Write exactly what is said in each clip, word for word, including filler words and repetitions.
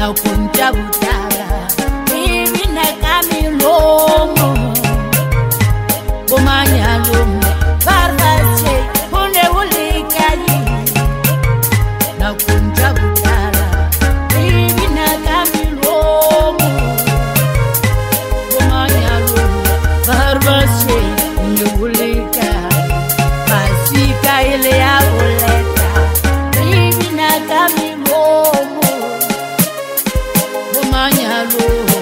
na kunja butala ibi na kamilomo bomanyalomo barbache une ulikali na kunja butala ibi na kamilomo bomanyalomo barbache une ulikali pasika ile ya uleta ibi na kamilomo bomanyalomo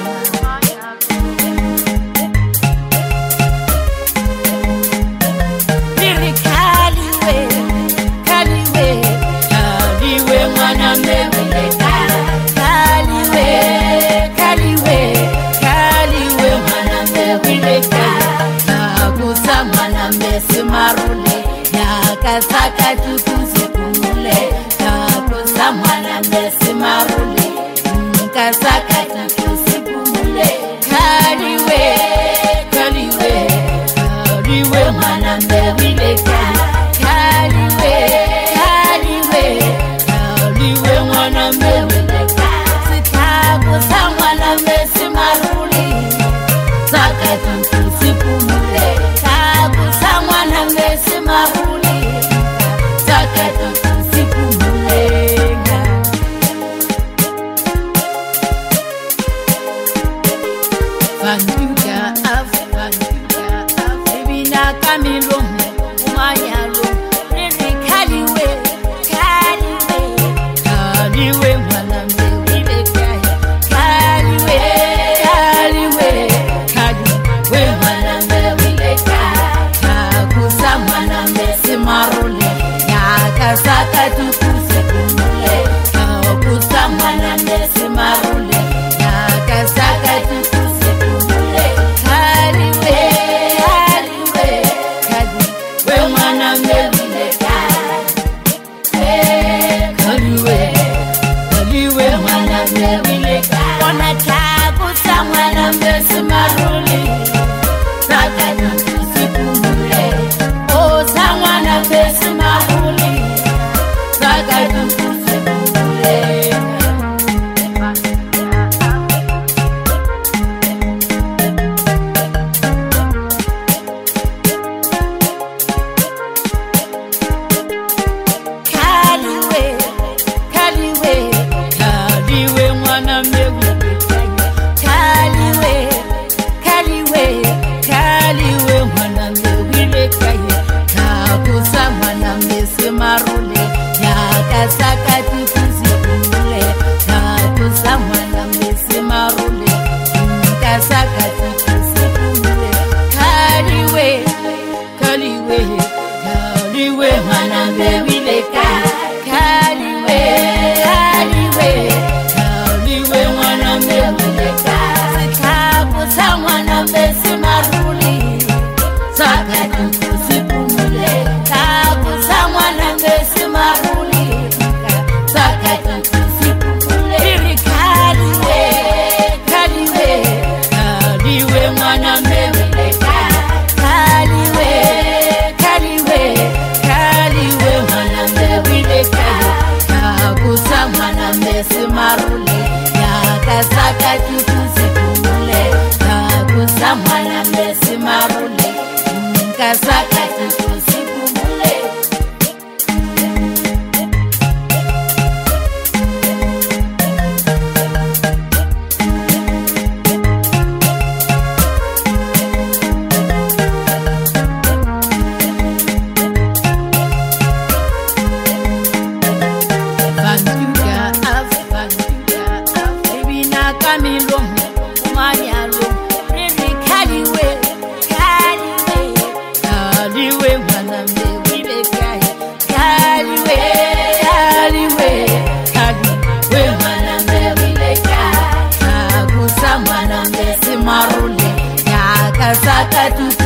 Marule ya kasaka tukusikumule ya kosa mwana mesi marule kasaka tukusikumule kaliwe kaliwe kaliwe mwana mbewile kaliwe kaliwe kaliwe mwana mbewile sikakosa mwana mesi marule saka tukusikumule mwana mesi maruli takatu sikulenga fanduga af fanduga af bina kamilo umanyalo riri kaliwe kaliwe kaliwe mwana mbewile kaliwe kaliwe kaliwe mwana mbewile mwana mesi marule ya kasaka tukusikumule kusa mwana mesi marule ya kasaka tukusikumule kaliwe kaliwe kaliwe mwana mbewile kaliwe kaliwe mwana mbewile wana kusa mwana mesi marule saka tukusikumule mwana mesi maruli saka tukusikumule kaliwe kaliwe kaliwe mwana mbewile kaliwe kaliwe kaliwe mwana mbewile kusa mwana mesi marule ya kasaka tukusikumule ya kusa mwana mesi marule kasaka tukusikumule kaliwe kaliwe kaliwe mwana mbewile kaliwe kaliwe kaliwe mwana mbewile sikakosa mwana mesi marule saka tukusikumule kakusa mwana mesi maruli saka tukusikumule kaliwe kaliwe kaliwe mwana mbewile kaliwe kaliwe kaliwe mwana mbewile kakusa mwana mesi maruli ya kasaka tukusikumule kakusa mwana mesi maruli kasaka tukusikumule fanduga af fanduga af bina kamilo umanyalo riri kaliwe kaliwe kaliwe mwana mbewile kaliwe kaliwe kaliwe mwana mbewile kakusa mwana mesi marule ya kasaka tu